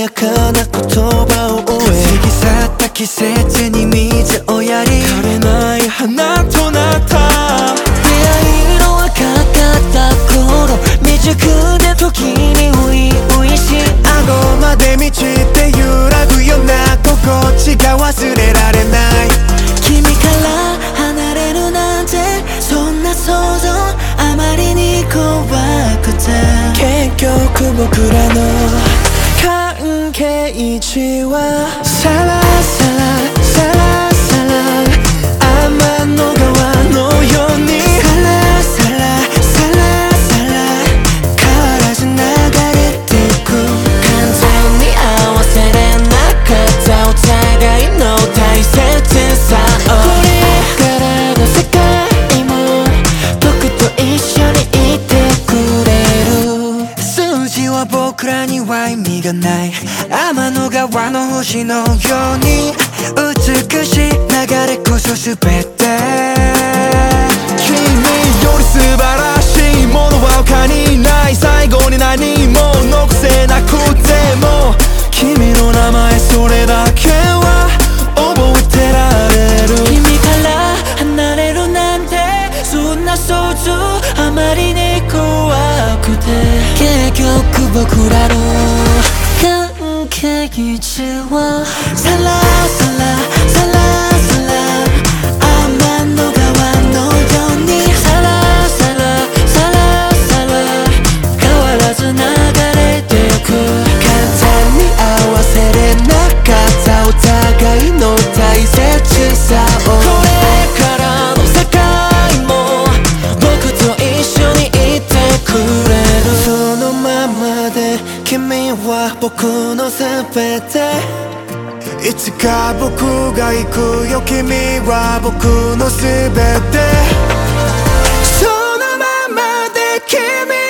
やかな言葉を終え過ぎ去った季節に水をやり枯れない花となった出会いの若かった頃未熟で時に初々しい顎まで満ちて揺らぐような心地が忘れられない君から離れるなんてそんな想像あまりに怖くて結局僕らの関係値はサラサラサラサラ天の川のようにサラサラサラサラ変わらず流れていく完全に合わせれなかったお互いの大切さをこれからの世界も僕と一緒にいてくれる数字は僕らには意味がない天の川の星のように美しい流れこそ全て君より素晴らしいものは他にない最後に何も残せなくても君の名前それだけは覚えてられる君から離れるなんてそんな想像あまりに怖くて結局僕らの関係値はサラサラサラサラ天の川のようにサラサラサラサラ変わらず流れてゆく簡単に合わせれなかったお互いの大切さをこれからの世界も僕と一緒にいてくれるそのままで君は僕の全ていつか僕が行くよ君は僕の全てそのままで君